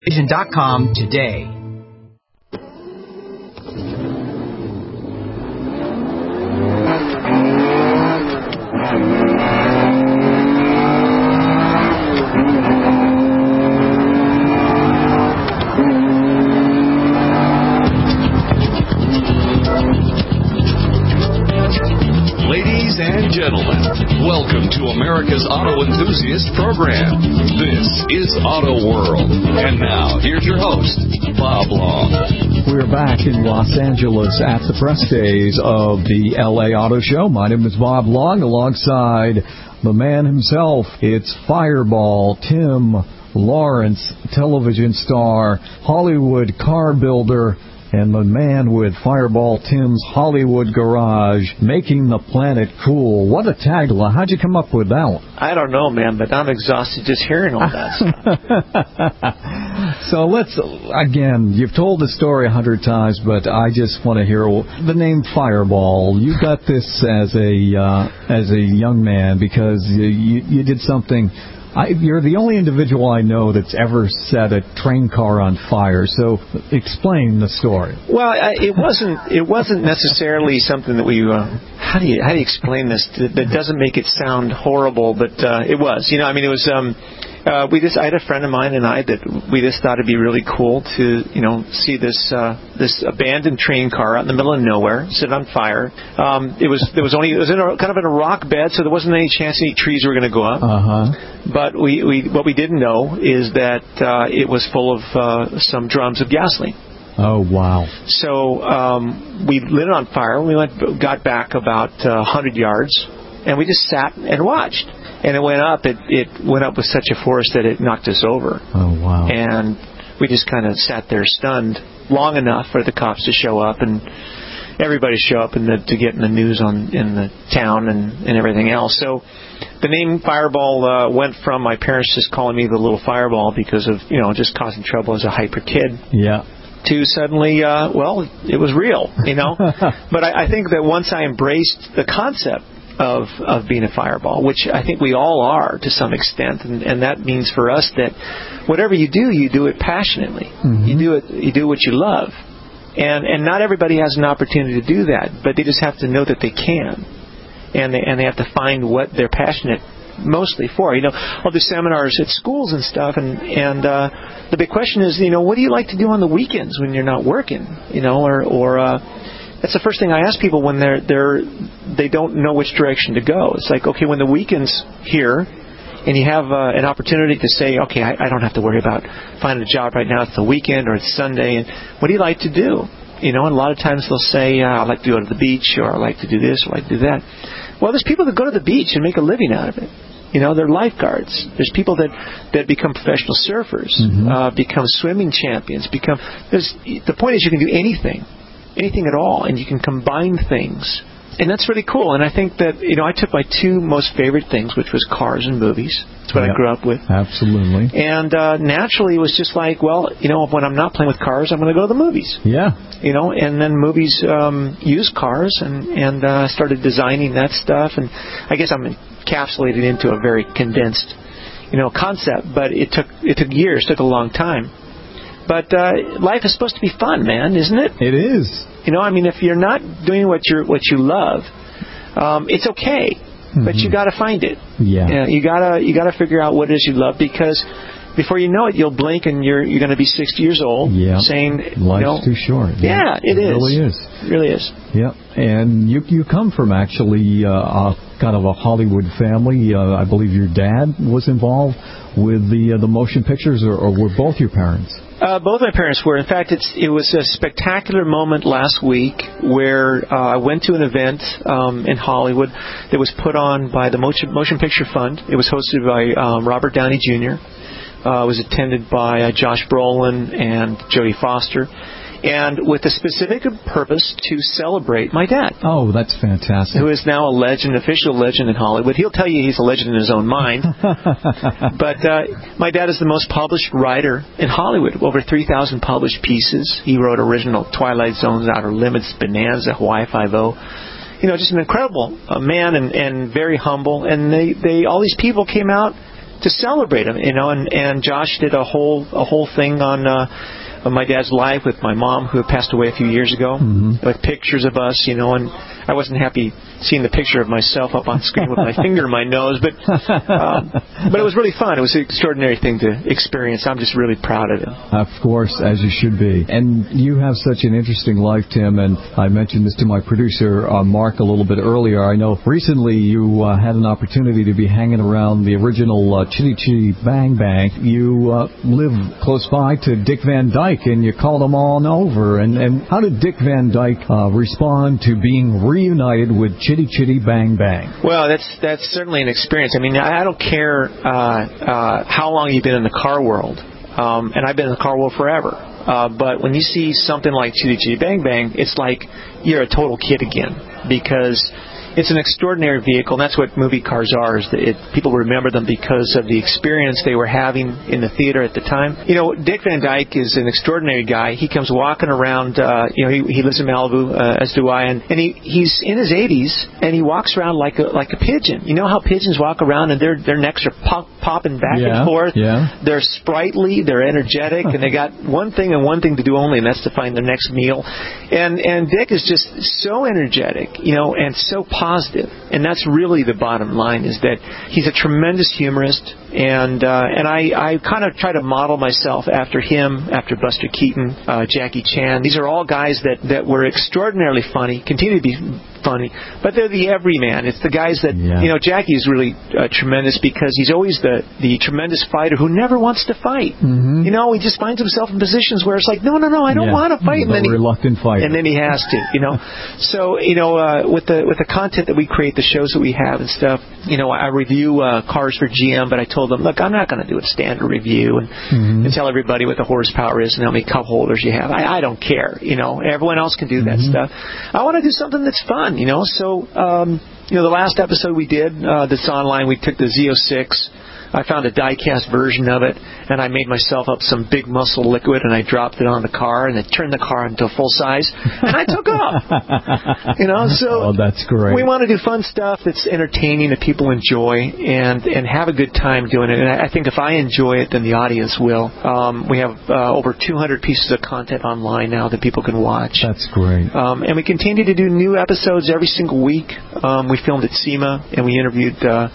Vision.com today. Ladies and gentlemen, welcome to America's Auto Enthusiast Program. This is Auto World. And now, here's your host, Bob Long. We're back in Los Angeles at the press days of the LA Auto Show. My name is Bob Long, alongside the man himself. It's Fireball Tim Lawrence, television star, Hollywood car builder, and the man with Fireball Tim's Hollywood Garage, making the planet cool. What a tagline. How'd you come up with that one? I don't know, man, but I'm exhausted just hearing all that stuff. So let's, again, you've told the story 100 times, but I just want to hear the name Fireball. You got this as a young man because you did something. You're the only individual I know that's ever set a train car on fire. So explain the story. Well, it wasn't necessarily something that we. How do you explain this? That doesn't make it sound horrible, but it was. You know, I mean, it was. I had a friend of mine and I that we just thought it'd be really cool to, see this abandoned train car out in the middle of nowhere, sit on fire. It was in a rock bed, so there wasn't any chance any trees were going to go up. But what we didn't know is that it was full of some drums of gasoline. Oh, wow. So we lit it on fire. We got back about 100 yards, and we just sat and watched. And it went up. It went up with such a force that it knocked us over. Oh, wow. And we just kind of sat there stunned long enough for the cops to show up and everybody show up to get in the news in the town and everything else. So the name Fireball went from my parents just calling me the little Fireball because of, just causing trouble as a hyper kid. Yeah. To suddenly, it was real, But I think that once I embraced the concept of being a fireball, which I think we all are to some extent, and that means for us that whatever you do it passionately. Mm-hmm. You do what you love, and not everybody has an opportunity to do that, but they just have to know that they can, and they have to find what they're passionate mostly for. I'll do seminars at schools and stuff, and the big question is, what do you like to do on the weekends when you're not working, that's the first thing I ask people when they don't know which direction to go. It's like, okay, when the weekend's here and you have an opportunity to say, okay, I don't have to worry about finding a job right now. It's the weekend or it's Sunday. And what do you like to do? And a lot of times they'll say, I like to go to the beach, or I like to do this, or I like to do that. Well, there's people that go to the beach and make a living out of it. They're lifeguards. There's people that become professional surfers, become swimming champions. The point is you can do anything at all, and you can combine things, and that's really cool. And I think that I took my two most favorite things, which was cars and movies. That's what I grew up with. Absolutely. And naturally, it was just like, when I'm not playing with cars, I'm going to go to the movies. Yeah. And then movies use cars, and I started designing that stuff. And I guess I'm encapsulated into a very condensed, concept. But it took years, took a long time. But life is supposed to be fun, man, isn't it? It is. If you're not doing what you love, it's okay, but you got to find it. Yeah. You gotta figure out what it is you love, because before you know it, you'll blink and you're going to be 60 years old. Yeah. Saying life's too short. Yeah, it is. Really is. It really is. Yeah. And you come from actually kind of a Hollywood family. I believe your dad was involved with the motion pictures, or were both your parents? Both my parents were. In fact, it was a spectacular moment last week where I went to an event in Hollywood that was put on by the Motion Picture Fund. It was hosted by Robert Downey Jr. It was attended by Josh Brolin and Jodie Foster, and with the specific purpose to celebrate my dad. Oh, that's fantastic. Who is now a legend, official legend in Hollywood. He'll tell you he's a legend in his own mind. But my dad is the most published writer in Hollywood, over 3,000 published pieces. He wrote original Twilight Zones, Outer Limits, Bonanza, Hawaii Five-0. Just an incredible man and very humble. And they all these people came out celebrate him, and Josh did a whole thing on my dad's life with my mom, who had passed away a few years ago, with pictures of us, and I wasn't happy seeing the picture of myself up on screen with my finger in my nose, but it was really fun. It was an extraordinary thing to experience. I'm just really proud of it. Of course, as you should be. And you have such an interesting life, Tim, and I mentioned this to my producer, Mark, a little bit earlier. I know recently you had an opportunity to be hanging around the original Chitty Chitty Bang Bang. You live close by to Dick Van Dyke, and you called him on over. And how did Dick Van Dyke respond to being reunited with Chitty Chitty Bang Bang? Well, that's certainly an experience. I mean, I don't care how long you've been in the car world, and I've been in the car world forever. But when you see something like Chitty Chitty Bang Bang, it's like you're a total kid again, because it's an extraordinary vehicle, and that's what movie cars are. People remember them because of the experience they were having in the theater at the time. Dick Van Dyke is an extraordinary guy. He comes walking around. He lives in Malibu, as do I, and he's in his 80s, and he walks around like a pigeon. You know how pigeons walk around and their necks are popping back and forth. Yeah. They're sprightly, they're energetic, and they got one thing to do only, and that's to find their next meal. And Dick is just so energetic, and so positive, and that's really the bottom line, is that he's a tremendous humorist, and I kind of try to model myself after him, after Buster Keaton, Jackie Chan. These are all guys that were extraordinarily funny, continue to be funny, but they're the everyman. It's the guys that, Jackie is really tremendous because he's always the tremendous fighter who never wants to fight. Mm-hmm. He just finds himself in positions where it's like, no, I don't want to fight. And then reluctant fighter. And then he has to, So, with the content that we create, the shows that we have and stuff, I review cars for GM, but I told them, look, I'm not going to do a standard review and tell everybody what the horsepower is and how many cup holders you have. I don't care. Everyone else can do that stuff. I want to do something that's fun, So, the last episode we did, that's online, we took the Z06. I found a die-cast version of it, and I made myself up some big muscle liquid, and I dropped it on the car, and it turned the car into full size, and I took off. So that's great. We want to do fun stuff that's entertaining, that people enjoy, and have a good time doing it. And I think if I enjoy it, then the audience will. We have over 200 pieces of content online now that people can watch. That's great. And we continue to do new episodes every single week. We filmed at SEMA, and we interviewed,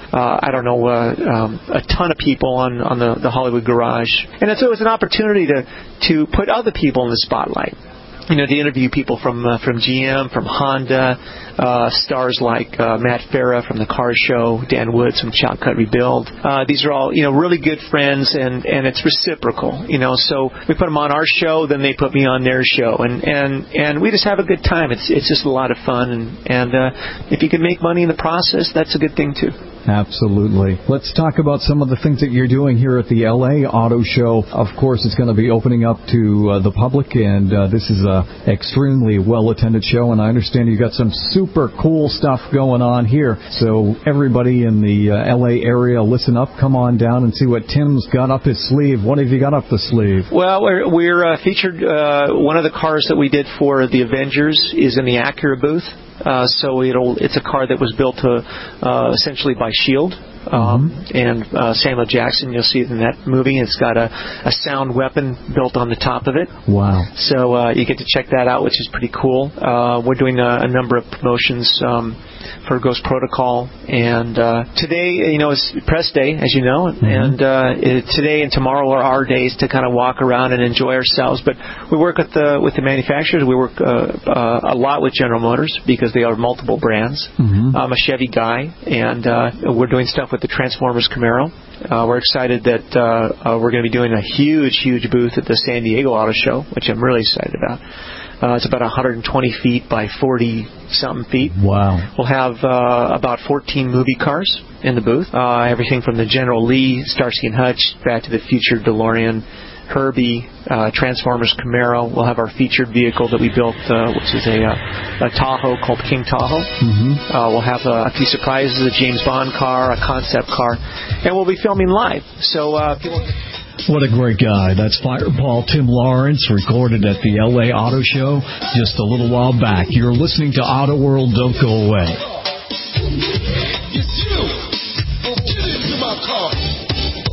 a ton of people on the Hollywood Garage. And so it's an opportunity to put other people in the spotlight. To interview people from GM, from Honda, stars like Matt Farah from the Car Show, Dan Woods from Chow Cut Rebuild. These are all, really good friends, and it's reciprocal, So we put them on our show, then they put me on their show, and we just have a good time. It's just a lot of fun, and if you can make money in the process, that's a good thing too. Absolutely. Let's talk about some of the things that you're doing here at the LA Auto Show. Of course, it's going to be opening up to the public, and this is an extremely well-attended show, and I understand you got some super cool stuff going on here. So everybody in the LA area, listen up, come on down and see what Tim's got up his sleeve. What have you got up the sleeve? Well, we're featured, one of the cars that we did for the Avengers is in the Acura booth. So it's a car that was built essentially by SHIELD. And Samuel Jackson, you'll see it in that movie. It's got a sound weapon built on the top of it. Wow. So you get to check that out, which is pretty cool. We're doing a number of promotions for Ghost Protocol. And today, is press day, as you know. And today and tomorrow are our days to kind of walk around and enjoy ourselves. But we work with the manufacturers. We work a lot with General Motors because they are multiple brands. I'm a Chevy guy, and we're doing stuff with the Transformers Camaro. We're excited that we're going to be doing a huge booth at the San Diego Auto Show, which I'm really excited about. It's about 120 feet by 40-something feet. Wow. We'll have about 14 movie cars in the booth. Everything from the General Lee, Starsky and Hutch, Back to the Future, DeLorean, Herbie, Transformers Camaro. We'll have our featured vehicle that we built, which is a Tahoe called King Tahoe. We'll have a few surprises, a James Bond car, a concept car, and we'll be filming live. So people... What a great guy. That's Fireball Tim Lawrence, recorded at the LA Auto Show just a little while back. You're listening to Auto World. Don't go away. It's you. Get into my car.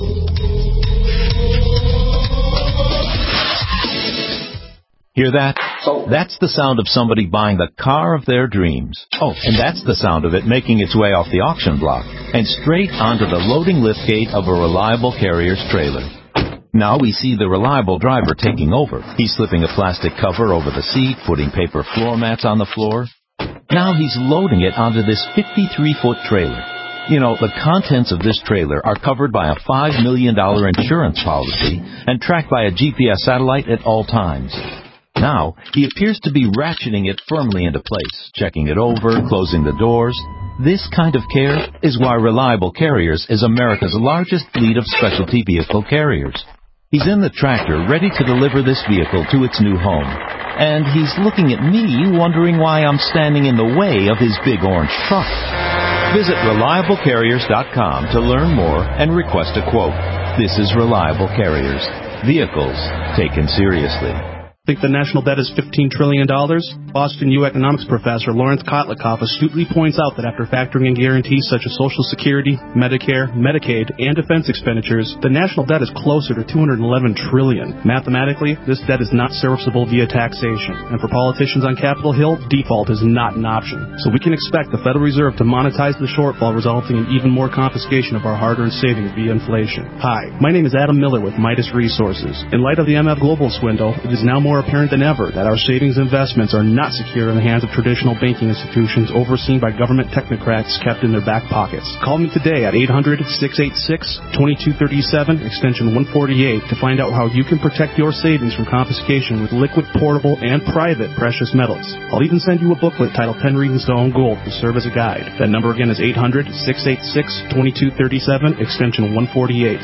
Hear that? That's the sound of somebody buying the car of their dreams. Oh, and that's the sound of it making its way off the auction block and straight onto the loading liftgate of a Reliable Carriers trailer. Now we see the Reliable driver taking over. He's slipping a plastic cover over the seat, putting paper floor mats on the floor. Now he's loading it onto this 53-foot trailer. You know, the contents of this trailer are covered by a $5 million insurance policy and tracked by a GPS satellite at all times. Now, he appears to be ratcheting it firmly into place, checking it over, closing the doors. This kind of care is why Reliable Carriers is America's largest fleet of specialty vehicle carriers. He's in the tractor, ready to deliver this vehicle to its new home. And he's looking at me, wondering why I'm standing in the way of his big orange truck. Visit ReliableCarriers.com to learn more and request a quote. This is Reliable Carriers. Vehicles taken seriously. Think the national debt is $15 trillion? Boston U economics professor Lawrence Kotlikoff astutely points out that after factoring in guarantees such as Social Security, Medicare, Medicaid, and defense expenditures, the national debt is closer to $211 trillion. Mathematically, this debt is not serviceable via taxation, and for politicians on Capitol Hill, default is not an option. So we can expect the Federal Reserve to monetize the shortfall, resulting in even more confiscation of our hard-earned savings via inflation. Hi, my name is Adam Miller with Midas Resources. In light of the MF Global swindle, it is now more apparent than ever that our savings investments are not secure in the hands of traditional banking institutions overseen by government technocrats kept in their back pockets. Call me today at 800-686-2237, extension 148, to find out how you can protect your savings from confiscation with liquid, portable, and private precious metals. I'll even send you a booklet titled 10 Reasons to Own Gold to serve as a guide. That number again is 800-686-2237, extension 148.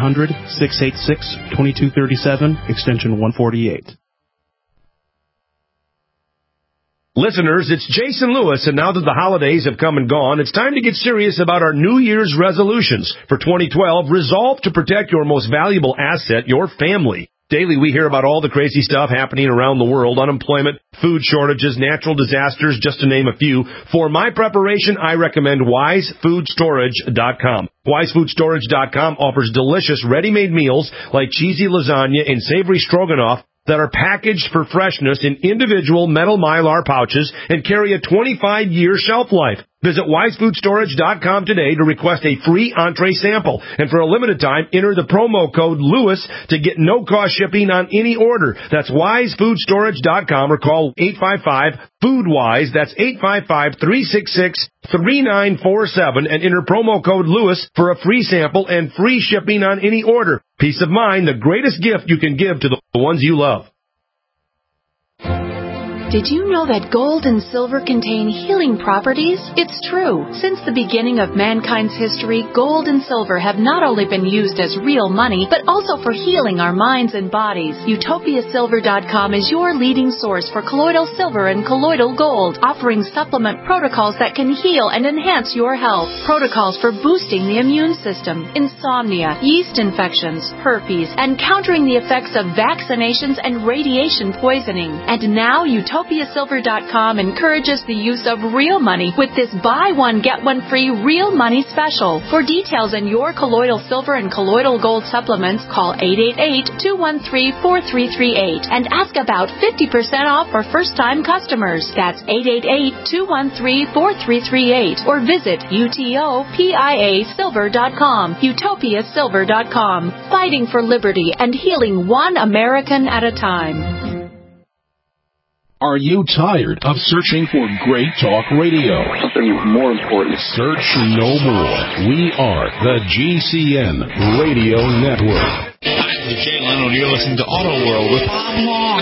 800-686-2237, extension 148. Listeners, it's Jason Lewis, and now that the holidays have come and gone, it's time to get serious about our New Year's resolutions. For 2012, resolve to protect your most valuable asset, your family. Daily, we hear about all the crazy stuff happening around the world, unemployment, food shortages, natural disasters, just to name a few. For my preparation, I recommend WiseFoodStorage.com. WiseFoodStorage.com offers delicious ready-made meals like cheesy lasagna and savory stroganoff that are packaged for freshness in individual metal Mylar pouches and carry a 25-year shelf life. Visit WiseFoodStorage.com today to request a free entree sample. And for a limited time, enter the promo code LEWIS to get no-cost shipping on any order. That's WiseFoodStorage.com or call 855-FOODWISE. That's 855-366-3947 and enter promo code LEWIS for a free sample and free shipping on any order. Peace of mind, the greatest gift you can give to the ones you love. Did you know that gold and silver contain healing properties? It's true. Since the beginning of mankind's history, gold and silver have not only been used as real money, but also for healing our minds and bodies. UtopiaSilver.com is your leading source for colloidal silver and colloidal gold, offering supplement protocols that can heal and enhance your health. Protocols for boosting the immune system, insomnia, yeast infections, herpes, and countering the effects of vaccinations and radiation poisoning. And now UtopiaSilver.com encourages the use of real money with this buy one, get one free real money special. For details on your colloidal silver and colloidal gold supplements, call 888-213-4338 and ask about 50% off for first-time customers. That's 888-213-4338 or visit UTOPIASilver.com. UtopiaSilver.com. Fighting for liberty and healing one American at a time. Are you tired of searching for great talk radio? Something more important. Search no more. We are the GCN Radio Network. I'm Jay Leno, and you're listening to Auto World with Bob Long.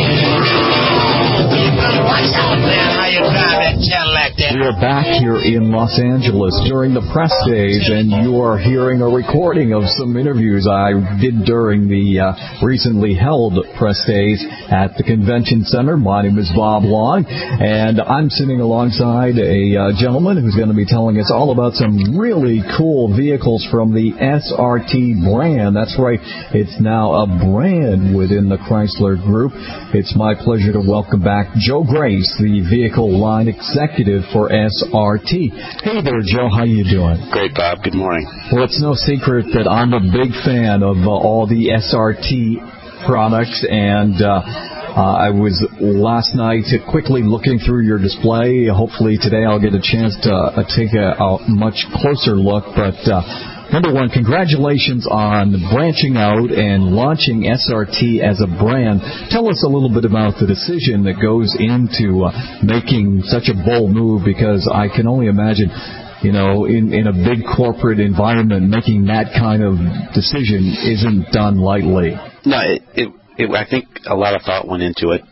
Watch out, man. How you drive that tail like that? We are back here in Los Angeles during the press days, and you are hearing a recording of some interviews I did during the recently held press days at the Convention Center. My name is Bob Long, and I'm sitting alongside a gentleman who's going to be telling us all about some really cool vehicles from the SRT brand. That's right, it's now a brand within the Chrysler Group. It's my pleasure to welcome back Joe Grace, the vehicle line executive for SRT. Hey there, Joe. How you doing? Great, Bob. Good morning. Well, it's no secret that I'm a big fan of all the SRT products, and I was last night quickly looking through your display. Hopefully today I'll get a chance to take a much closer look. But number one, congratulations on branching out and launching SRT as a brand. Tell us a little bit about the decision that goes into making such a bold move, because I can only imagine, you know, in a big corporate environment, making that kind of decision isn't done lightly. No, I think a lot of thought went into it.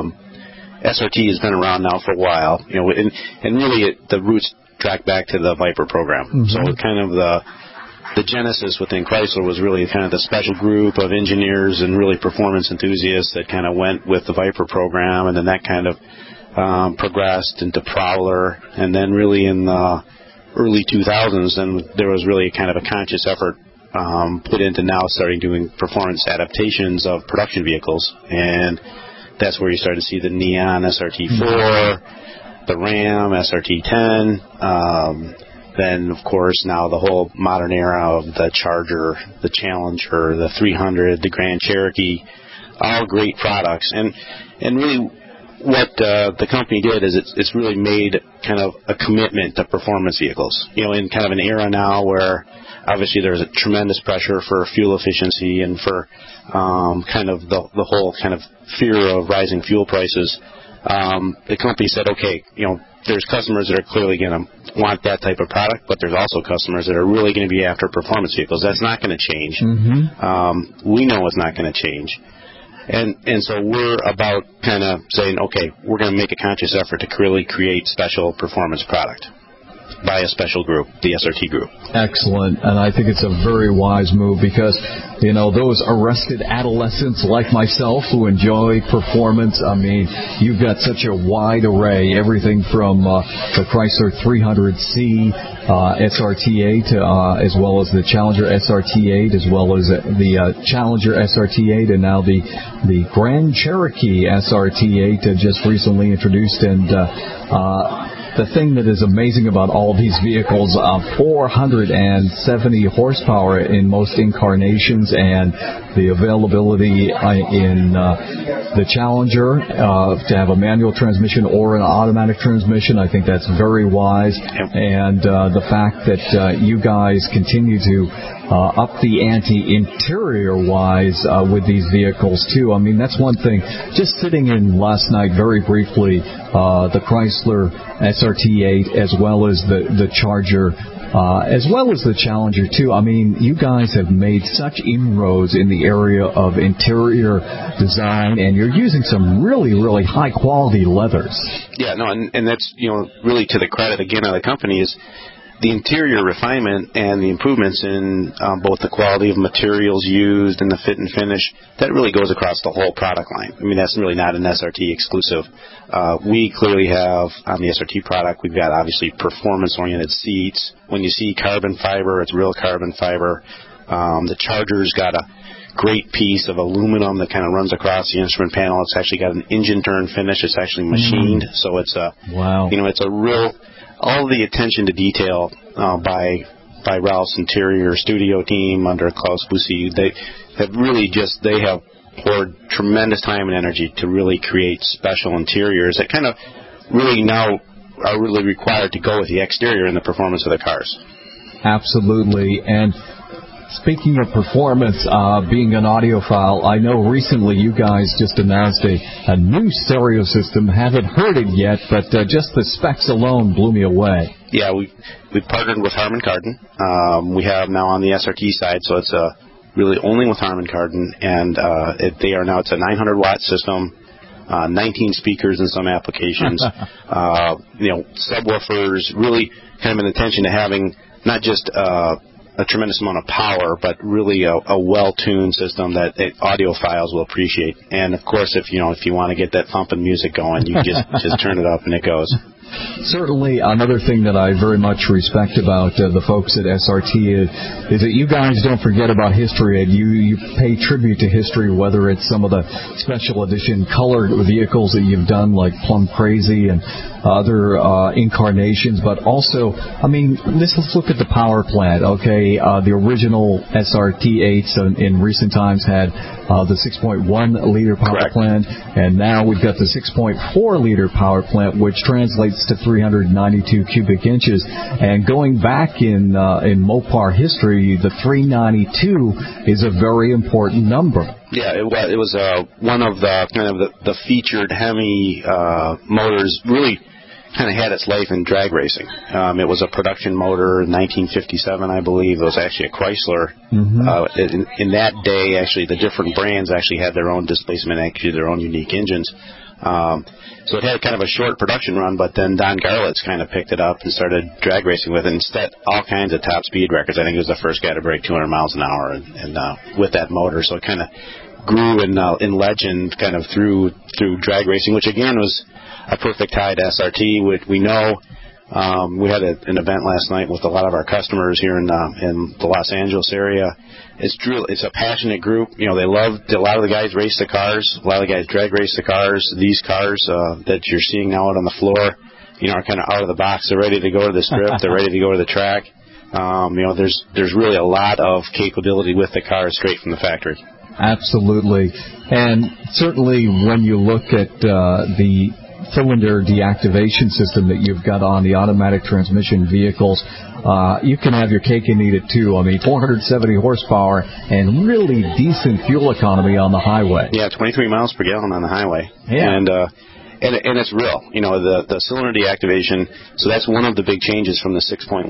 SRT has been around now for a while, you know, and really the roots track back to the Viper program. Mm-hmm. So kind of the genesis within Chrysler was really kind of the special group of engineers and really performance enthusiasts that kind of went with the Viper program, and then that kind of progressed into Prowler, and then really in the early 2000s, then there was really kind of a conscious effort put into now starting doing performance adaptations of production vehicles, and that's where you start to see the Neon SRT4, the Ram SRT10, then of course now the whole modern era of the Charger, the Challenger, the 300, the Grand Cherokee, all great products, and really what the company did is it's really made kind of a commitment to performance vehicles. You know, in kind of an era now where obviously there's a tremendous pressure for fuel efficiency and for kind of the whole kind of fear of rising fuel prices, the company said, okay, you know, there's customers that are clearly going to want that type of product, but there's also customers that are really going to be after performance vehicles. That's not going to change. Mm-hmm. We know it's not going to change. And so we're about kind of saying, okay, we're going to make a conscious effort to really create special performance product by a special group, the SRT group. Excellent. And I think it's a very wise move because, you know, those arrested adolescents like myself who enjoy performance, I mean, you've got such a wide array, everything from the Chrysler 300C SRT8 as well as the Challenger SRT8 as well as the Challenger SRT8 and now the Grand Cherokee SRT8 just recently introduced. And the thing that is amazing about all these vehicles, 470 horsepower in most incarnations, and the availability in the Challenger to have a manual transmission or an automatic transmission, I think that's very wise. And the fact that you guys continue to up the ante interior-wise with these vehicles, too. I mean, that's one thing. Just sitting in last night very briefly, the Chrysler SRT8 as well as the Charger, as well as the Challenger, too. I mean, you guys have made such inroads in the area of interior design, and you're using some really, really high-quality leathers. Yeah, no, and that's, you know, really to the credit, again, of the company is the interior refinement and the improvements in both the quality of materials used and the fit and finish, that really goes across the whole product line. I mean, that's really not an SRT exclusive. We clearly have, on the SRT product, we've got obviously performance-oriented seats. When you see carbon fiber, it's real carbon fiber. The Charger's got a great piece of aluminum that kind of runs across the instrument panel. It's actually got an engine turn finish. It's actually machined, so it's a, you know, it's a real... All the attention to detail by Ralph's interior studio team under Klaus Busse, they have poured tremendous time and energy to really create special interiors that kind of really now are really required to go with the exterior and the performance of the cars. Absolutely. And speaking of performance, being an audiophile, I know recently you guys just announced a new stereo system. Haven't heard it yet, but just the specs alone blew me away. Yeah, we partnered with Harman Kardon. We have now on the SRT side, so it's really only with Harman Kardon, and it's a 900-watt system, 19 speakers in some applications, you know, subwoofers, really kind of an attention to having not just a tremendous amount of power, but really a well-tuned system that audiophiles will appreciate. And of course, if you want to get that thumping music going, you just turn it up and it goes. Certainly, another thing that I very much respect about the folks at SRT is that you guys don't forget about history, and you pay tribute to history, whether it's some of the special edition colored vehicles that you've done, like Plum Crazy and other incarnations, but also, I mean, let's look at the power plant, okay? The original SRT-8s in recent times had the 6.1-liter power plant, and now we've got the 6.4-liter power plant, which translates to 392 cubic inches. And going back in Mopar history, the 392 is a very important number. Yeah, it was one of the kind of the featured Hemi motors. Really kind of had its life in drag racing. It was a production motor in 1957, I believe. It was actually a Chrysler. In that day, actually, the different brands actually had their own displacement, actually their own unique engines. So it had kind of a short production run, but then Don Garlitz kind of picked it up and started drag racing with it and set all kinds of top speed records. I think he was the first guy to break 200 miles an hour and with that motor. So it kind of grew in legend kind of through drag racing, which again was a perfect tie to SRT. We know we had an event last night with a lot of our customers here in the Los Angeles area. It's a passionate group. You know, a lot of the guys race the cars. A lot of the guys drag race the cars. These cars that you're seeing now out on the floor, you know, are kind of out of the box. They're ready to go to the strip. They're ready to go to the track. You know, there's really a lot of capability with the cars straight from the factory. Absolutely. And certainly when you look at the cylinder deactivation system that you've got on the automatic transmission vehicles, you can have your cake and eat it too. I mean, 470 horsepower and really decent fuel economy on the highway. Yeah, 23 miles per gallon on the highway. Yeah. And it's real. You know, the cylinder deactivation, so that's one of the big changes from the 6.1,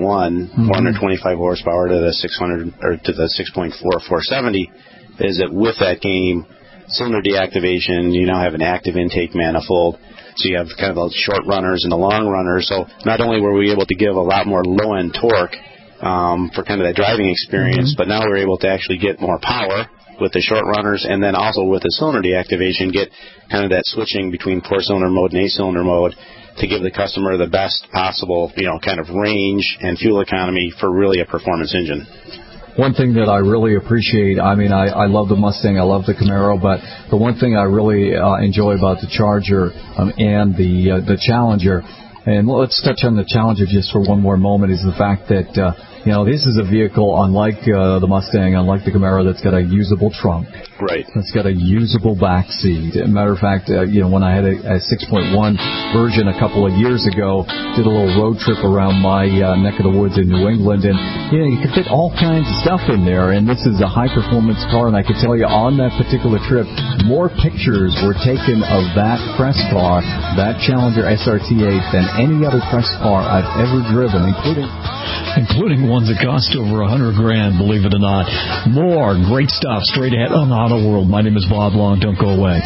425 horsepower to the 600 or to the 6.4, 470, is that with that game, cylinder deactivation, you now have an active intake manifold. So you have kind of the short runners and the long runners. So not only were we able to give a lot more low-end torque for kind of that driving experience, but now we're able to actually get more power with the short runners, and then also with the cylinder deactivation, get kind of that switching between four-cylinder mode and eight-cylinder mode to give the customer the best possible, you know, kind of range and fuel economy for really a performance engine. One thing that I really appreciate, I mean, I love the Mustang, I love the Camaro, but the one thing I really enjoy about the Charger and the Challenger, and let's touch on the Challenger just for one more moment, is the fact that, you know, this is a vehicle unlike the Mustang, unlike the Camaro, that's got a usable trunk. Right. It's got a usable back seat. As a matter of fact, you know, when I had a 6.1 version a couple of years ago, did a little road trip around my neck of the woods in New England, and you know, you could fit all kinds of stuff in there. And this is a high-performance car, and I can tell you on that particular trip, more pictures were taken of that press car, that Challenger SRT-8, than any other press car I've ever driven, including ones that cost over $100,000, believe it or not. More great stuff straight ahead on Auto World. My name is Bob Long. Don't go away.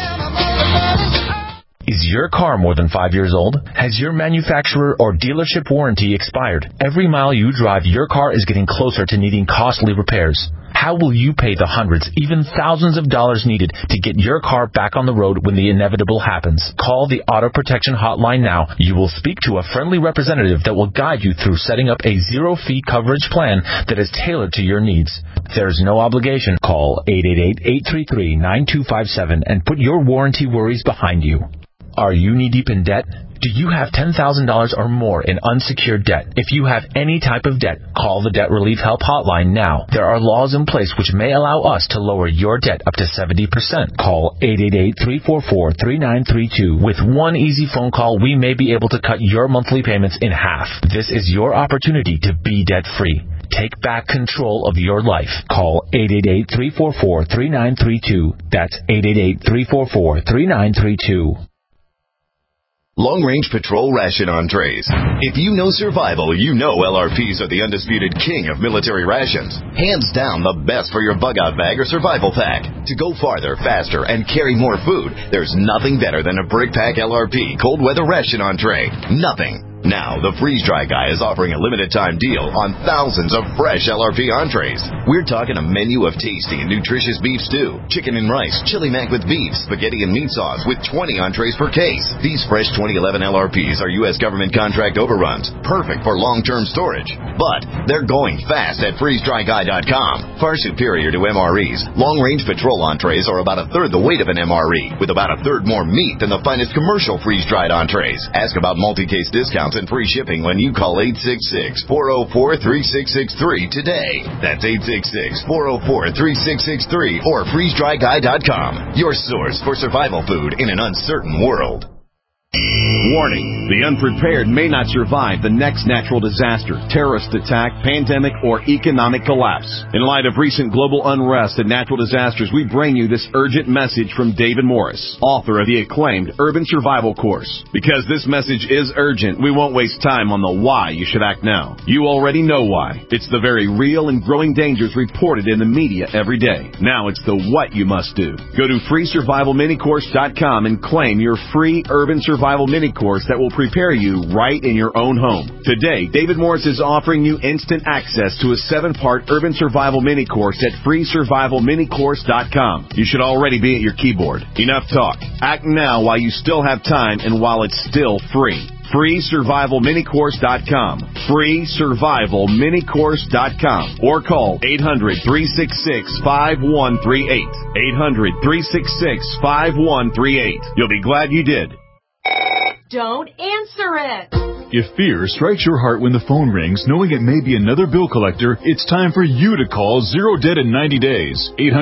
Is your car more than 5 years old? Has your manufacturer or dealership warranty expired? Every mile you drive, your car is getting closer to needing costly repairs. How will you pay the hundreds, even thousands of dollars needed to get your car back on the road when the inevitable happens? Call the Auto Protection Hotline now. You will speak to a friendly representative that will guide you through setting up a zero-fee coverage plan that is tailored to your needs. There's no obligation. Call 888-833-9257 and put your warranty worries behind you. Are you knee-deep in debt? Do you have $10,000 or more in unsecured debt? If you have any type of debt, call the Debt Relief Help Hotline now. There are laws in place which may allow us to lower your debt up to 70%. Call 888-344-3932. With one easy phone call, we may be able to cut your monthly payments in half. This is your opportunity to be debt-free. Take back control of your life. Call 888-344-3932. That's 888-344-3932. Long-range patrol ration entrees. If you know survival, you know LRPs are the undisputed king of military rations. Hands down the best for your bug-out bag or survival pack. To go farther, faster, and carry more food, there's nothing better than a Brick Pack LRP cold weather ration entree. Nothing. Now, the freeze-dry guy is offering a limited-time deal on thousands of fresh LRP entrees. We're talking a menu of tasty and nutritious beef stew, chicken and rice, chili mac with beef, spaghetti and meat sauce with 20 entrees per case. These fresh 2011 LRPs are U.S. government contract overruns, perfect for long-term storage. But they're going fast at freezedryguy.com. Far superior to MREs, long-range patrol entrees are about a third the weight of an MRE, with about a third more meat than the finest commercial freeze-dried entrees. Ask about multi-case discounts and free shipping when you call 866-404-3663 today. That's 866-404-3663 or freezedryguy.com. Your source for survival food in an uncertain world. Warning, the unprepared may not survive the next natural disaster, terrorist attack, pandemic, or economic collapse. In light of recent global unrest and natural disasters, we bring you this urgent message from David Morris, author of the acclaimed Urban Survival Course. Because this message is urgent, we won't waste time on the why you should act now. You already know why. It's the very real and growing dangers reported in the media every day. Now it's the what you must do. Go to freesurvivalminicourse.com and claim your free Urban Survival Mini Course that will prepare you right in your own home. Today, David Morris is offering you instant access to a 7-part Urban Survival Mini Course at freesurvivalminicourse.com. You should already be at your keyboard. Enough talk. Act now while you still have time and while it's still free. freesurvivalminicourse.com. freesurvivalminicourse.com or call 800-366-5138. 800-366-5138. You'll be glad you did. Don't answer it! If fear strikes your heart when the phone rings, knowing it may be another bill collector, it's time for you to call Zero Debt in 90 days.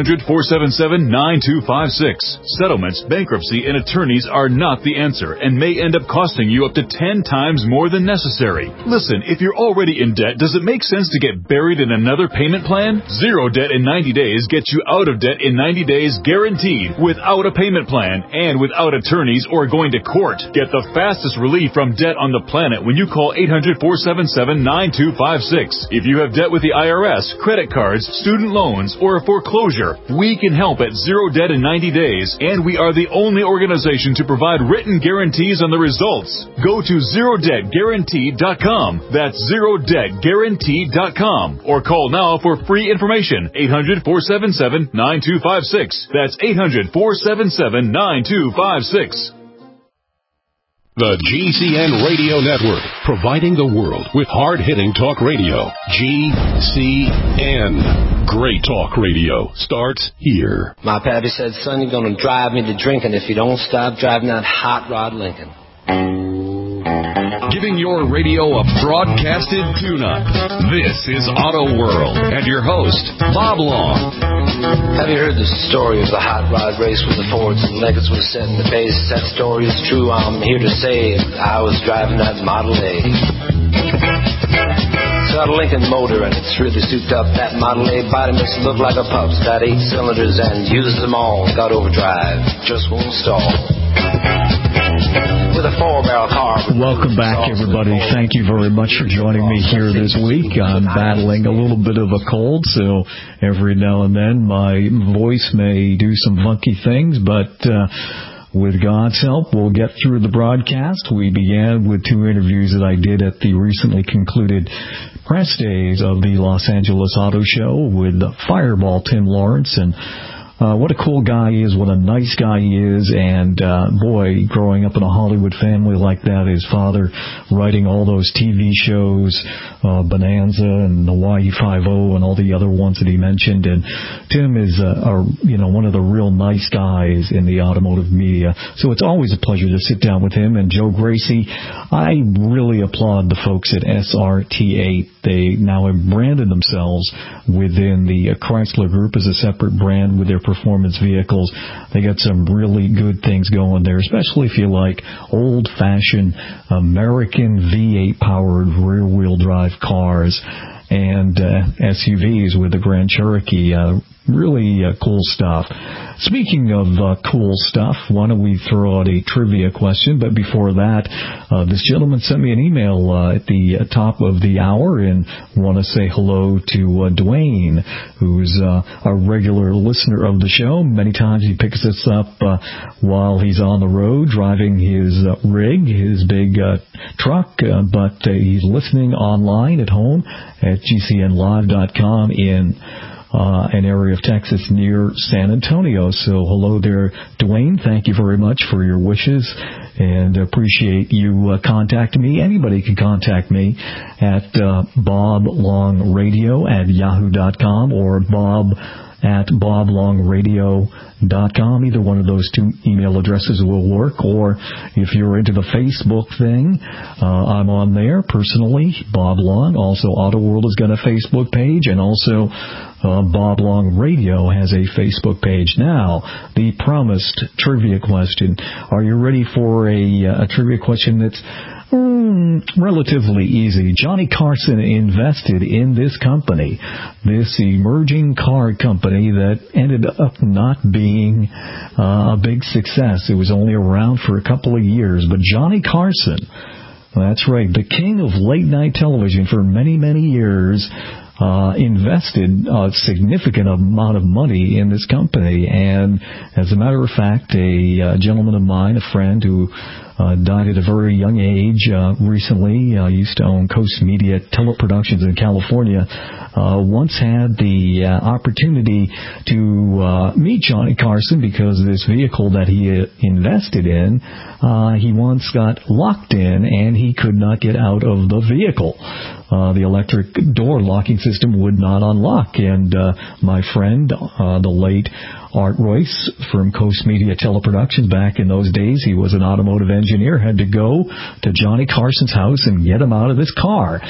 800-477-9256. Settlements, bankruptcy, and attorneys are not the answer and may end up costing you up to 10 times more than necessary. Listen, if you're already in debt, does it make sense to get buried in another payment plan? Zero Debt in 90 days gets you out of debt in 90 days guaranteed, without a payment plan and without attorneys or going to court. Get the fastest relief from debt on the planet when you call 800-477-9256. If you have debt with the IRS, credit cards, student loans, or a foreclosure, we can help at Zero Debt in 90 days, and we are the only organization to provide written guarantees on the results. Go to ZeroDebtGuaranteed.com. That's ZeroDebtGuaranteed.com. Or call now for free information. 800-477-9256. That's 800-477-9256. The GCN Radio Network, providing the world with hard-hitting talk radio. GCN. Great talk radio starts here. My pappy said, son, you're going to drive me to drinking if you don't stop driving that hot rod Lincoln. Giving your radio a broadcasted tune-up. This is Auto World and your host, Bob Long. Have you heard the story of the hot rod race when the Fords and Lincolns were setting the pace? That story is true, I'm here to say. I was driving that Model A. It's got a Lincoln motor and it's really souped up. That Model A body makes it look like a pup's. Got 8 cylinders and uses them all. Got overdrive, just won't stall. With a 4-barrel car. Welcome back, everybody. Thank you very much for joining me here this week. I'm battling a little bit of a cold, so every now and then my voice may do some funky things, but with God's help, we'll get through the broadcast. We began with 2 interviews that I did at the recently concluded press days of the Los Angeles Auto Show with Fireball Tim Lawrence, and what a cool guy he is, what a nice guy he is, and boy, growing up in a Hollywood family like that, his father writing all those TV shows, Bonanza and Hawaii Five-0 and all the other ones that he mentioned, and Tim is one of the real nice guys in the automotive media, so it's always a pleasure to sit down with him. And Joe Gracie, I really applaud the folks at SRT8. They now have branded themselves within the Chrysler Group as a separate brand with their performance vehicles. They got some really good things going there, especially if you like old-fashioned American V8-powered rear-wheel drive cars and SUVs with the Grand Cherokee. Really cool stuff. Speaking of cool stuff, why don't we throw out a trivia question? But before that, this gentleman sent me an email at the top of the hour, and want to say hello to Dwayne, who's a regular listener of the show. Many times he picks us up while he's on the road driving his rig, his big truck, but he's listening online at home at GCNlive.com in an area of Texas near San Antonio. So hello there, Dwayne. Thank you very much for your wishes, and appreciate you contacting me. Anybody can contact me at boblongradio@yahoo.com or bob@boblongradio.com. Either one of those two email addresses will work. Or if you're into the Facebook thing, I'm on there personally, Bob Long. Also, Auto World has got a Facebook page, and also Bob Long Radio has a Facebook page. Now, the promised trivia question. Are you ready for a trivia question that's relatively easy? Johnny Carson invested in this company, this emerging car company that ended up not being a big success. It was only around for a couple of years, but Johnny Carson, that's right, the king of late-night television for many, many years, invested a significant amount of money in this company. And as a matter of fact, a gentleman of mine, a friend who died at a very young age recently, used to own Coast Media Teleproductions in California, once had the opportunity to meet Johnny Carson because this vehicle that he invested in, he once got locked in and he could not get out of the vehicle. The electric door locking system would not unlock. And my friend, the late Art Royce from Coast Media Teleproductions, back in those days, he was an automotive engineer, had to go to Johnny Carson's house and get him out of his car.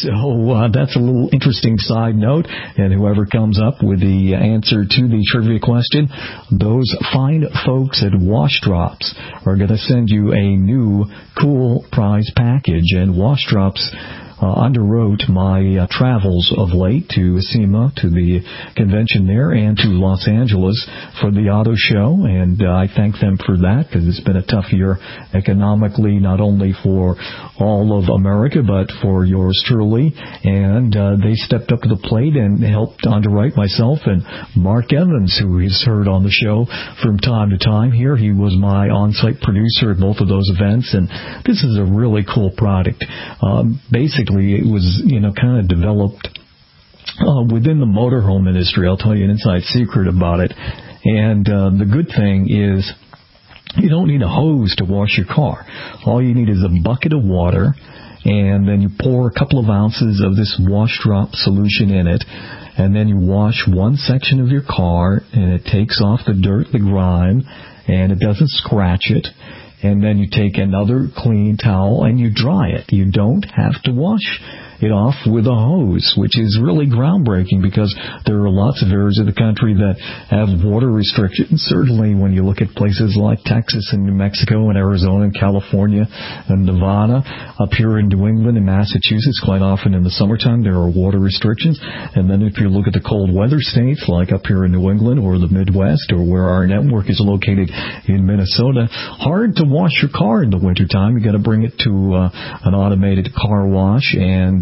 So that's a little interesting side note. And whoever comes up with the answer to the trivia question, those fine folks at Wash Drops are going to send you a new cool prize package. And Wash Drops underwrote my travels of late to SEMA, to the convention there, and to Los Angeles for the auto show, and I thank them for that, because it's been a tough year economically, not only for all of America, but for yours truly, and they stepped up to the plate and helped underwrite myself and Mark Evans, who is heard on the show from time to time here. He was my on-site producer at both of those events, and this is a really cool product. Basically, it was, kind of developed within the motorhome industry. I'll tell you an inside secret about it. And the good thing is you don't need a hose to wash your car. All you need is a bucket of water, and then you pour a couple of ounces of this Wash Drop solution in it, and then you wash one section of your car, and it takes off the dirt, the grime, and it doesn't scratch it. And then you take another clean towel and you dry it. You don't have to wash it off with a hose, which is really groundbreaking, because there are lots of areas of the country that have water restrictions. Certainly when you look at places like Texas and New Mexico and Arizona and California and Nevada, up here in New England and Massachusetts, quite often in the summertime there are water restrictions. And then if you look at the cold weather states like up here in New England or the Midwest, or where our network is located in Minnesota, hard to wash your car in the wintertime. You got to bring it to an automated car wash and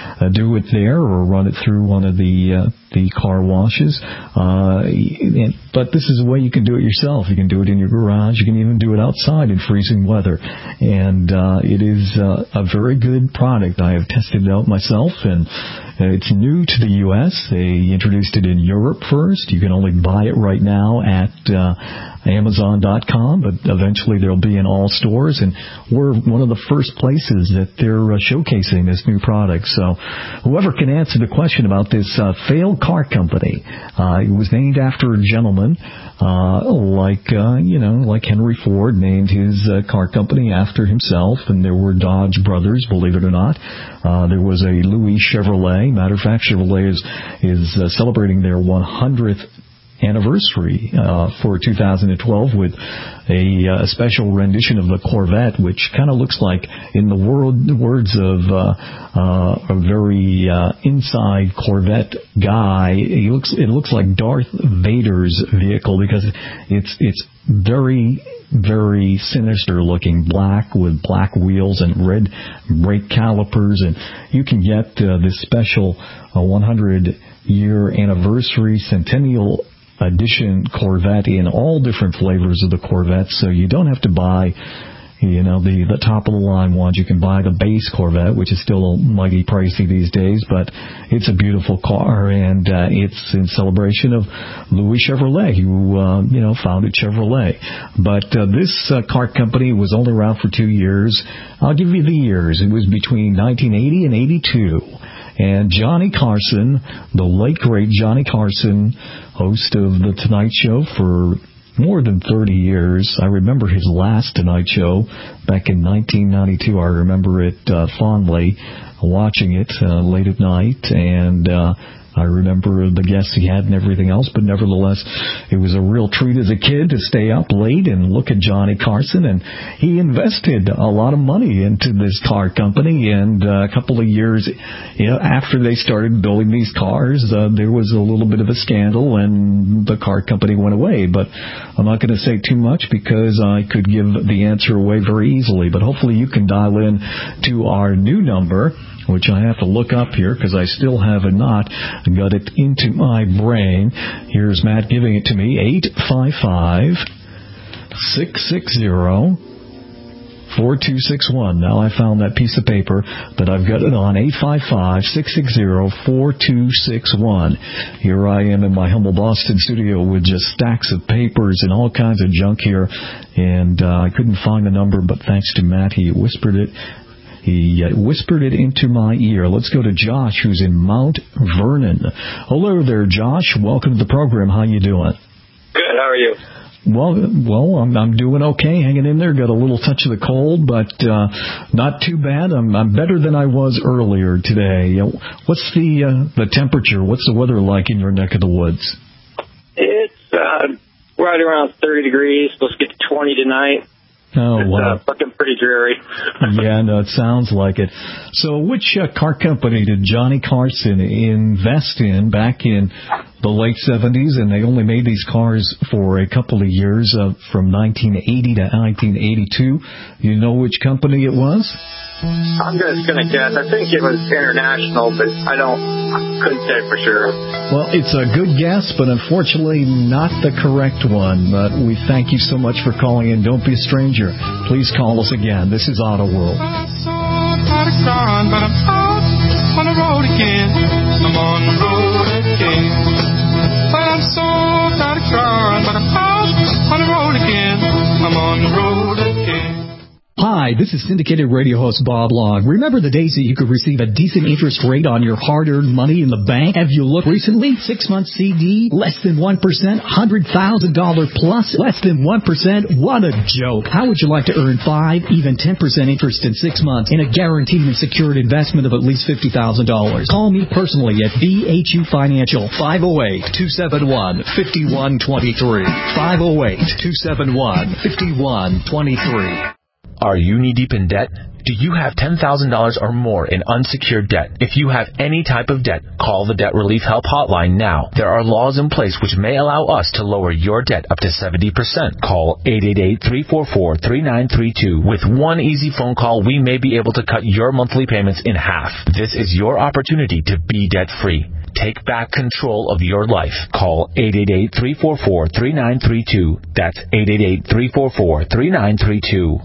do it there, or run it through one of the car washes. But this is a way you can do it yourself. You can do it in your garage. You can even do it outside in freezing weather. And it is a very good product. I have tested it out myself, and it's new to the U.S. They introduced it in Europe first. You can only buy it right now at Amazon.com, but eventually they'll be in all stores, and we're one of the first places that they're showcasing this new product. So whoever can answer the question about this failed car company, it was named after a gentleman like Henry Ford named his car company after himself, and there were Dodge brothers, believe it or not. There was a Louis Chevrolet. Matter of fact, Chevrolet is celebrating their 100th anniversary for 2012 with a special rendition of the Corvette, which kind of looks like, in the words of a very inside Corvette guy, it looks like Darth Vader's vehicle, because it's very, very sinister looking, black with black wheels and red brake calipers, and you can get this special 100-year anniversary Centennial Edition Corvette in all different flavors of the Corvette, so you don't have to buy the top of the line ones. You can buy the base Corvette, which is still mighty pricey these days, but it's a beautiful car, and it's in celebration of Louis Chevrolet, who founded Chevrolet. But this car company was only around for 2 years. I'll give you the years. It was between 1980 and 82. And Johnny Carson, the late great Johnny Carson, host of The Tonight Show for more than 30 years. I remember his last Tonight Show back in 1992. I remember it fondly, watching it late at night, and I remember the guests he had and everything else, but nevertheless, it was a real treat as a kid to stay up late and look at Johnny Carson, and he invested a lot of money into this car company, and a couple of years after they started building these cars, there was a little bit of a scandal, and the car company went away, but I'm not going to say too much because I could give the answer away very easily, but hopefully you can dial in to our new number, which I have to look up here because I still have not got it into my brain. Here's Matt giving it to me, 855-660-4261. Now I found that piece of paper that I've got it on, 855-660-4261. Here I am in my humble Boston studio with just stacks of papers and all kinds of junk here, and I couldn't find the number, but thanks to Matt, he whispered it into my ear. Let's go to Josh, who's in Mount Vernon. Hello there, Josh. Welcome to the program. How you doing? Good. How are you? Well, I'm doing okay, hanging in there. Got a little touch of the cold, but not too bad. I'm better than I was earlier today. What's the temperature? What's the weather like in your neck of the woods? It's right around 30 degrees. Supposed to get to 20 tonight. Oh, wow. It's fucking pretty dreary. Yeah, no, it sounds like it. So which car company did Johnny Carson invest in back in the late 70s? And they only made these cars for a couple of years, from 1980 to 1982. You know which company it was? I'm just going to guess. I think it was International, but I couldn't say for sure. Well, it's a good guess, but unfortunately not the correct one. But we thank you so much for calling in. Don't be a stranger. Please call us again. This is Auto World. I'm so tired of crying, but I'm out on the road again. I'm on the road again. But I'm so tired of crying, but I'm out on the road again. I'm on the road again. Hi, this is syndicated radio host Bob Long. Remember the days that you could receive a decent interest rate on your hard-earned money in the bank? Have you looked recently? 6-month CD, less than 1%, $100,000 plus, less than 1%. What a joke. How would you like to earn 5, even 10% interest in 6 months in a guaranteed and secured investment of at least $50,000? Call me personally at BHU Financial, 508-271-5123. 508-271-5123. Are you knee-deep in debt? Do you have $10,000 or more in unsecured debt? If you have any type of debt, call the Debt Relief Help Hotline now. There are laws in place which may allow us to lower your debt up to 70%. Call 888-344-3932. With one easy phone call, we may be able to cut your monthly payments in half. This is your opportunity to be debt-free. Take back control of your life. Call 888-344-3932. That's 888-344-3932.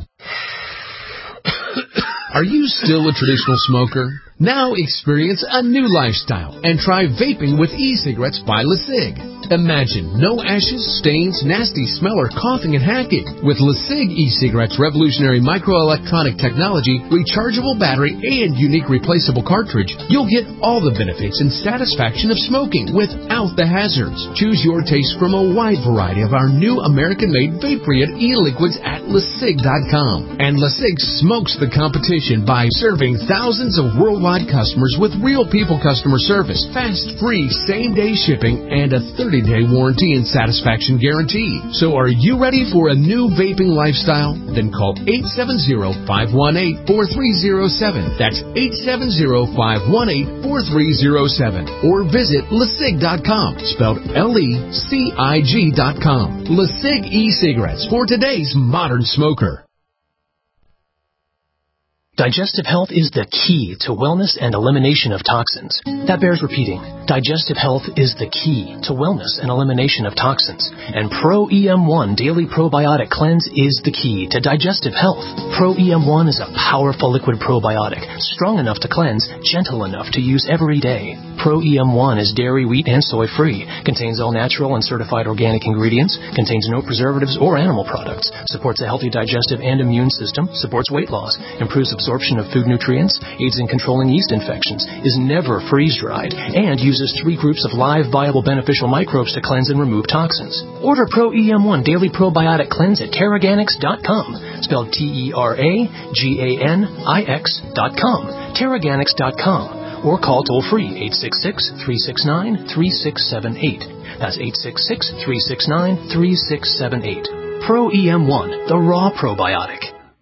Are you still a traditional smoker? Now experience a new lifestyle and try vaping with e-cigarettes by LeSig. Imagine no ashes, stains, nasty smell, or coughing and hacking. With LeSig e-cigarettes' revolutionary microelectronic technology, rechargeable battery, and unique replaceable cartridge, you'll get all the benefits and satisfaction of smoking without the hazards. Choose your taste from a wide variety of our new American-made vape-free e-liquids at LeSig.com. And LeSig smokes the competition by serving thousands of worldwide customers with real people customer service, fast, free, same-day shipping, and a 30 30-day warranty and satisfaction guarantee. So are you ready for a new vaping lifestyle? Then call 870-518-4307. That's 870-518-4307. Or visit LeSig.com, spelled LECIG.com. LeSig e-cigarettes for today's modern smoker. Digestive health is the key to wellness and elimination of toxins. That bears repeating. Digestive health is the key to wellness and elimination of toxins. And Pro EM1 Daily Probiotic Cleanse is the key to digestive health. Pro EM1 is a powerful liquid probiotic, strong enough to cleanse, gentle enough to use every day. Pro EM1 is dairy, wheat, and soy-free, contains all natural and certified organic ingredients, contains no preservatives or animal products, supports a healthy digestive and immune system, supports weight loss, improves absorption of food nutrients, aids in controlling yeast infections, is never freeze-dried, and uses 3 groups of live, viable, beneficial microbes to cleanse and remove toxins. Order Pro EM1 Daily Probiotic Cleanse at Teraganix.com, spelled TERAGANIX.com, Teraganix.com, or call toll-free 866-369-3678. That's 866-369-3678. Pro EM1, the raw probiotic.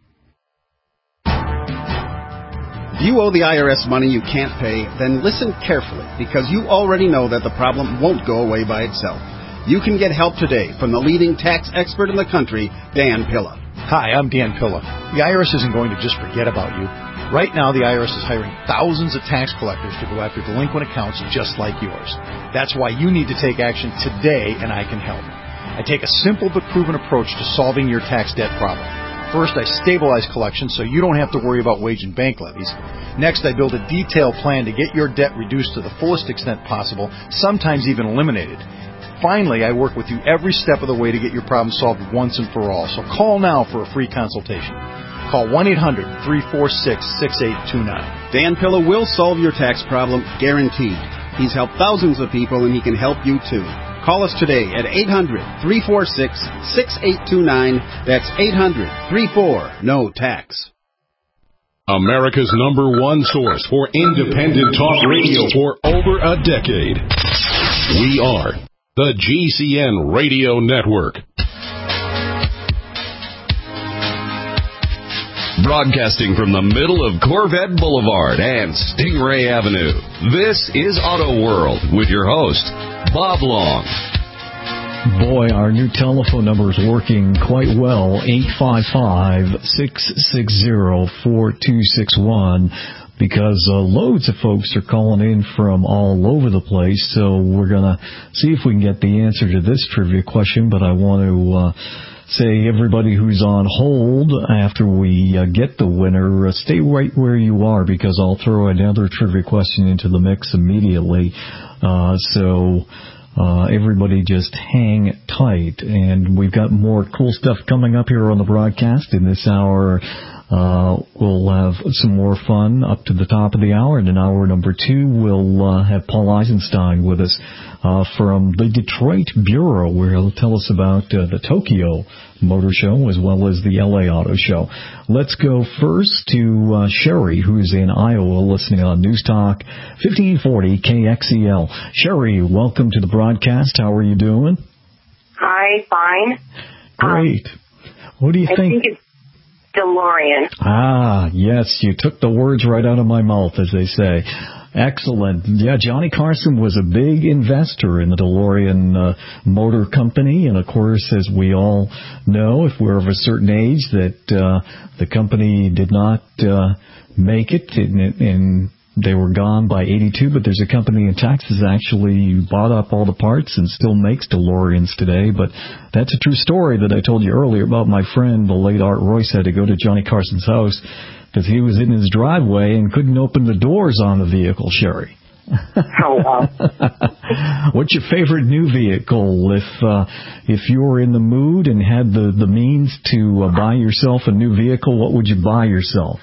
If you owe the IRS money you can't pay, then listen carefully, because you already know that the problem won't go away by itself. You can get help today from the leading tax expert in the country, Dan Pilla. Hi, I'm Dan Pilla. The IRS isn't going to just forget about you. Right now, the IRS is hiring thousands of tax collectors to go after delinquent accounts just like yours. That's why you need to take action today, and I can help. I take a simple but proven approach to solving your tax debt problem. First, I stabilize collections so you don't have to worry about wage and bank levies. Next, I build a detailed plan to get your debt reduced to the fullest extent possible, sometimes even eliminated. Finally, I work with you every step of the way to get your problem solved once and for all. So call now for a free consultation. Call 1-800-346-6829. Dan Pilla will solve your tax problem, guaranteed. He's helped thousands of people, and he can help you too. Call us today at 800-346-6829. That's 800-34-NO-TAX. America's #1 source for independent talk radio for over a decade. We are the GCN Radio Network. Broadcasting from the middle of Corvette Boulevard and Stingray Avenue, this is Auto World with your host, Bob Long. Boy, our new telephone number is working quite well, 855-660-4261, because loads of folks are calling in from all over the place, so we're going to see if we can get the answer to this trivia question, but I want to say everybody who's on hold, after we get the winner, stay right where you are, because I'll throw another trivia question into the mix immediately. So everybody just hang tight. And we've got more cool stuff coming up here on the broadcast. In this hour, we'll have some more fun up to the top of the hour. And in hour number 2, we'll have Paul Eisenstein with us from the Detroit Bureau, where he'll tell us about the Tokyo Motor Show as well as the LA Auto Show. Let's go first to Sherry, who's in Iowa, listening on News Talk 1540 KXEL. Sherry, welcome to the broadcast. How are you doing? Hi, fine. Great. What do you think? I think it's DeLorean. Ah, yes, you took the words right out of my mouth, as they say. Excellent. Yeah, Johnny Carson was a big investor in the DeLorean Motor Company, and of course, as we all know, if we're of a certain age, that the company did not make it, and they were gone by 82, but there's a company in Texas actually bought up all the parts and still makes DeLoreans today. But that's a true story that I told you earlier about my friend, the late Art Royce, had to go to Johnny Carson's house because he was in his driveway and couldn't open the doors on the vehicle, Sherry. Oh, wow. What's your favorite new vehicle? If you were in the mood and had the means to buy yourself a new vehicle, what would you buy yourself?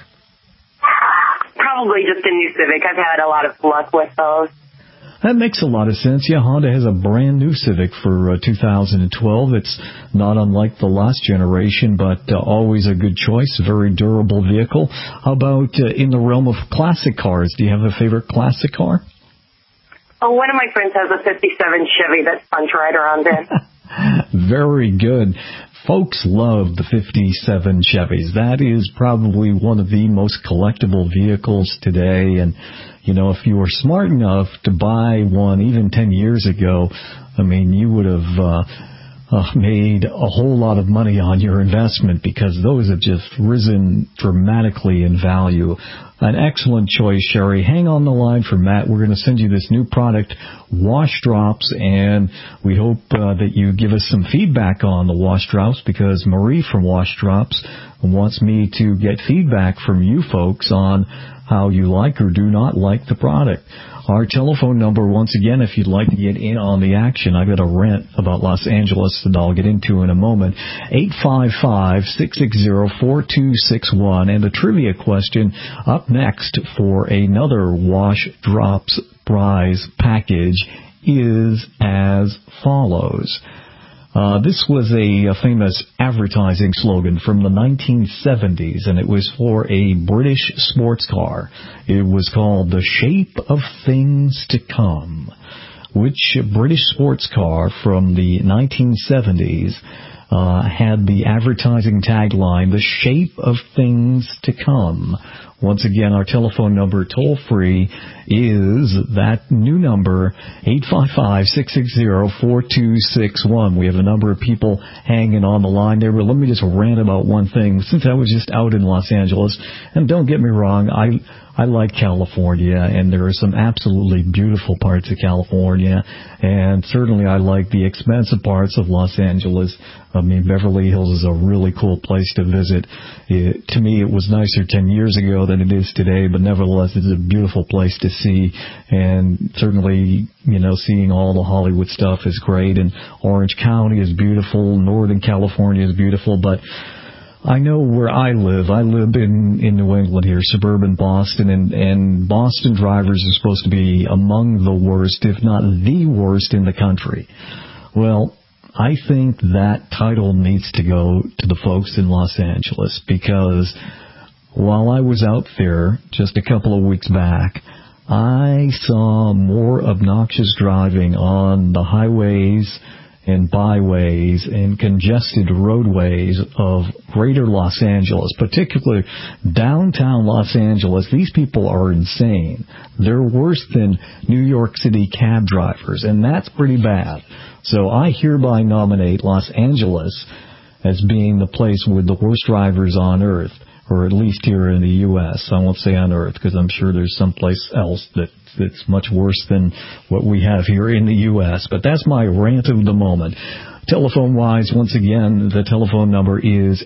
Probably just a new Civic. I've had a lot of luck with those. That makes a lot of sense. Yeah, Honda has a brand new Civic for 2012. It's not unlike the last generation, but always a good choice. Very durable vehicle. How about in the realm of classic cars? Do you have a favorite classic car? Oh, one of my friends has a 57 Chevy that's punch right around in. Very good. Folks love the 57 Chevys. That is probably one of the most collectible vehicles today. And, you know, if you were smart enough to buy one even 10 years ago, I mean, you would have made a whole lot of money on your investment, because those have just risen dramatically in value. An excellent choice, Sherry. Hang on the line for Matt. We're going to send you this new product, Wash Drops, and we hope that you give us some feedback on the Wash Drops, because Marie from Wash Drops wants me to get feedback from you folks on how you like or do not like the product. Our telephone number, once again, if you'd like to get in on the action, I've got a rant about Los Angeles that I'll get into in a moment, 855-660-4261. And the trivia question up next for another Wash Drops prize package is as follows. This was a famous advertising slogan from the 1970s, and it was for a British sports car. It was called The Shape of Things to Come. Which British sports car from the 1970s had the advertising tagline, The Shape of Things to Come? Once again, our telephone number, toll-free, is that new number, 855-660-4261. We have a number of people hanging on the line there, but let me just rant about one thing. Since I was just out in Los Angeles, and don't get me wrong, I like California, and there are some absolutely beautiful parts of California, and certainly I like the expensive parts of Los Angeles. I mean, Beverly Hills is a really cool place to visit. To me, it was nicer 10 years ago than it is today, but nevertheless, it's a beautiful place to see, and certainly, you know, seeing all the Hollywood stuff is great, and Orange County is beautiful, Northern California is beautiful, but I know where I live. I live in New England here, suburban Boston, and Boston drivers are supposed to be among the worst, if not the worst, in the country. Well, I think that title needs to go to the folks in Los Angeles, because while I was out there just a couple of weeks back, I saw more obnoxious driving on the highways and byways and congested roadways of greater Los Angeles, particularly downtown Los Angeles. These people are insane. They're worse than New York City cab drivers, and that's pretty bad. So I hereby nominate Los Angeles as being the place with the worst drivers on earth, or at least here in the U.S. I won't say on earth, because I'm sure there's someplace else that's much worse than what we have here in the U.S. But that's my rant of the moment. Telephone-wise, once again, the telephone number is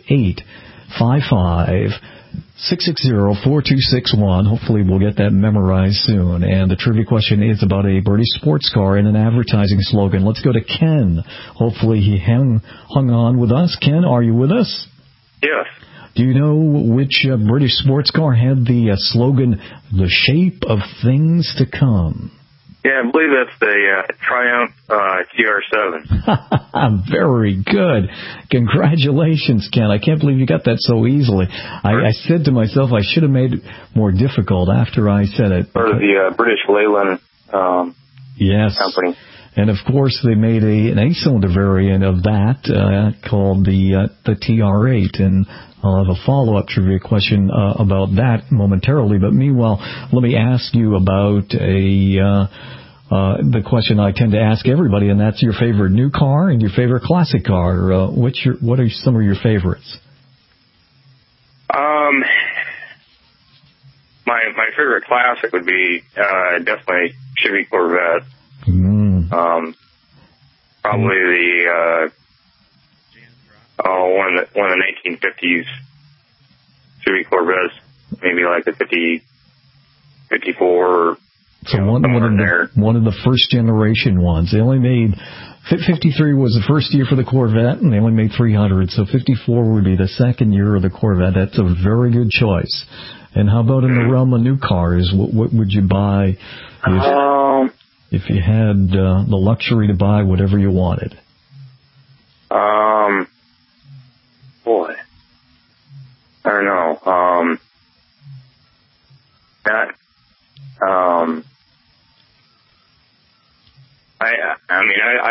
855-660-4261. Hopefully we'll get that memorized soon. And the trivia question is about a British sports car and an advertising slogan. Let's go to Ken. Hopefully he hung on with us. Ken, are you with us? Yes. Do you know which British sports car had the slogan, The Shape of Things to Come? Yeah, I believe that's the Triumph GR7. Very good. Congratulations, Ken. I can't believe you got that so easily. I said to myself I should have made it more difficult after I said it. Or the British Leyland yes. company. And, of course, they made an 8-cylinder variant of that called the TR8. And I'll have a follow-up trivia question about that momentarily. But meanwhile, let me ask you about the question I tend to ask everybody, and that's your favorite new car and your favorite classic car. What are some of your favorites? My favorite classic would be definitely Chevy Corvette. Probably the one of the 1950s Chevy Corvettes, maybe like the 54. So one of the first generation ones. They only made 53 was the first year for the Corvette, and they only made 300. So 54 would be the second year of the Corvette. That's a very good choice. And how about in the realm of new cars? What would you buy if you had the luxury to buy whatever you wanted? Boy, I don't know.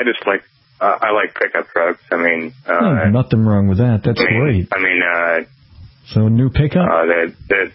I just like I like pickup trucks. I mean, nothing wrong with that. That's great. I mean, so new pickup. A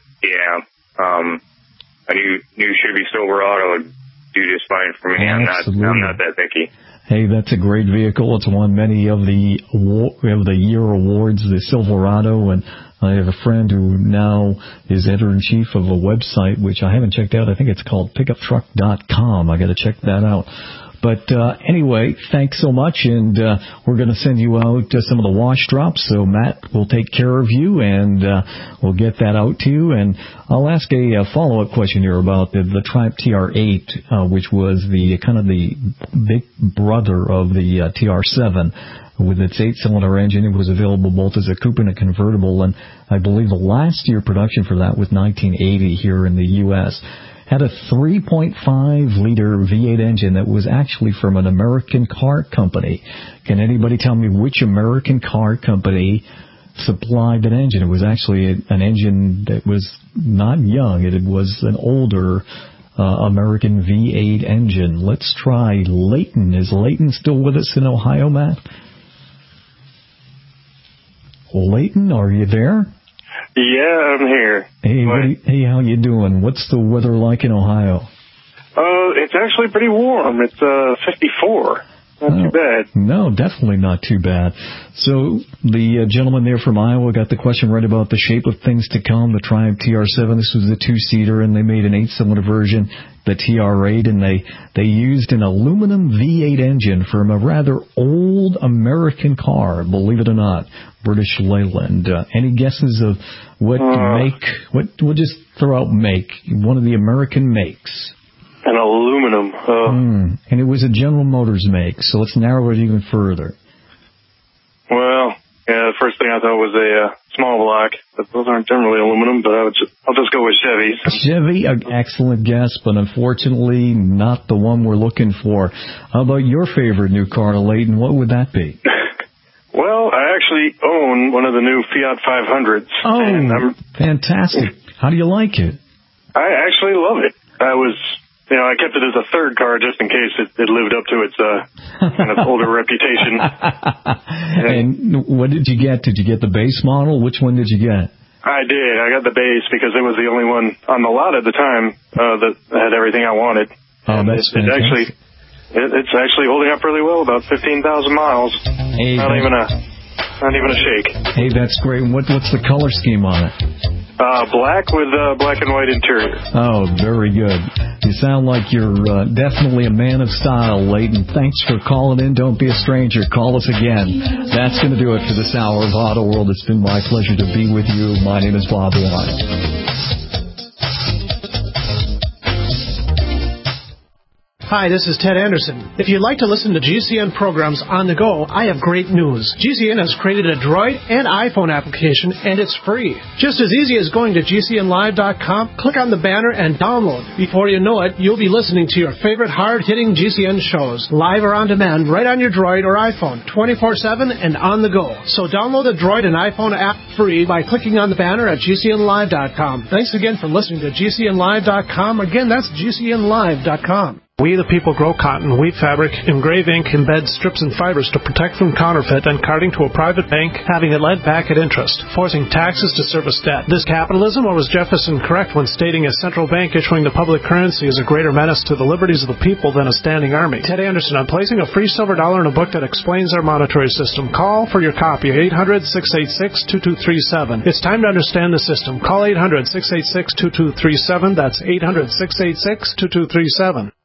new Chevy Silverado would do just fine for me. Absolutely. I'm not that picky. Hey, that's a great vehicle. It's won many of the year awards, the Silverado, and I have a friend who now is editor-in-chief of a website, which I haven't checked out. I think it's called pickuptruck.com. I got to check that out. But anyway, thanks so much, and we're going to send you out some of the wash drops, so Matt will take care of you, and we'll get that out to you. And I'll ask a follow-up question here about the Triumph TR8, which was the kind of the big brother of the TR7. With its 8-cylinder engine, it was available both as a coupe and a convertible, and I believe the last year production for that was 1980 here in the U.S., had a 3.5-liter V8 engine that was actually from an American car company. Can anybody tell me which American car company supplied that engine? It was actually an engine that was not young. It was an older American V8 engine. Let's try Leighton. Is Leighton still with us in Ohio, Matt? Leighton, are you there? Yeah, I'm here. Hey, how you doing? What's the weather like in Ohio? It's actually pretty warm. It's 54. Not too bad. No, definitely not too bad. So the gentleman there from Iowa got the question right about the shape of things to come, the Triumph TR7. This was the 2-seater, and they made an 8-cylinder version, the TR8, and they used an aluminum V8 engine from a rather old American car, believe it or not, British Leyland. Any guesses of what make? We'll just throw out make. One of the American makes. An aluminum. And it was a General Motors make, so let's narrow it even further. Well, yeah, the first thing I thought was a small block, but those aren't generally aluminum, but I'll just go with Chevy. Chevy, an excellent guess, but unfortunately not the one we're looking for. How about your favorite new car, Leighton? What would that be? Well, I actually own one of the new Fiat 500s. Oh, fantastic. How do you like it? I actually love it. I kept it as a third car just in case it lived up to its kind of older reputation. And what did you get? Did you get the base model? Which one did you get? I did. I got the base because it was the only one on the lot at the time that had everything I wanted. Oh, that's fantastic. It's actually holding up really well, about 15,000 miles. Hey, not even a shake. Hey, that's great. What's the color scheme on it? Black with black and white interior. Oh, very good. You sound like you're definitely a man of style, Leighton. Thanks for calling in. Don't be a stranger. Call us again. That's going to do it for this hour of Auto World. It's been my pleasure to be with you. My name is Bob Lyon. Hi, this is Ted Anderson. If you'd like to listen to GCN programs on the go, I have great news. GCN has created a Droid and iPhone application, and it's free. Just as easy as going to GCNlive.com, click on the banner, and download. Before you know it, you'll be listening to your favorite hard-hitting GCN shows, live or on demand, right on your Droid or iPhone, 24/7 and on the go. So download the Droid and iPhone app free by clicking on the banner at GCNlive.com. Thanks again for listening to GCNlive.com. Again, that's GCNlive.com. We the people grow cotton, weave fabric, engrave ink, embed strips and fibers to protect from counterfeit and carting to a private bank, having it lent back at interest, forcing taxes to service debt. This capitalism, or was Jefferson correct when stating a central bank issuing the public currency is a greater menace to the liberties of the people than a standing army? Ted Anderson, I'm placing a free silver dollar in a book that explains our monetary system. Call for your copy, 800-686-2237. It's time to understand the system. Call 800-686-2237. That's 800-686-2237.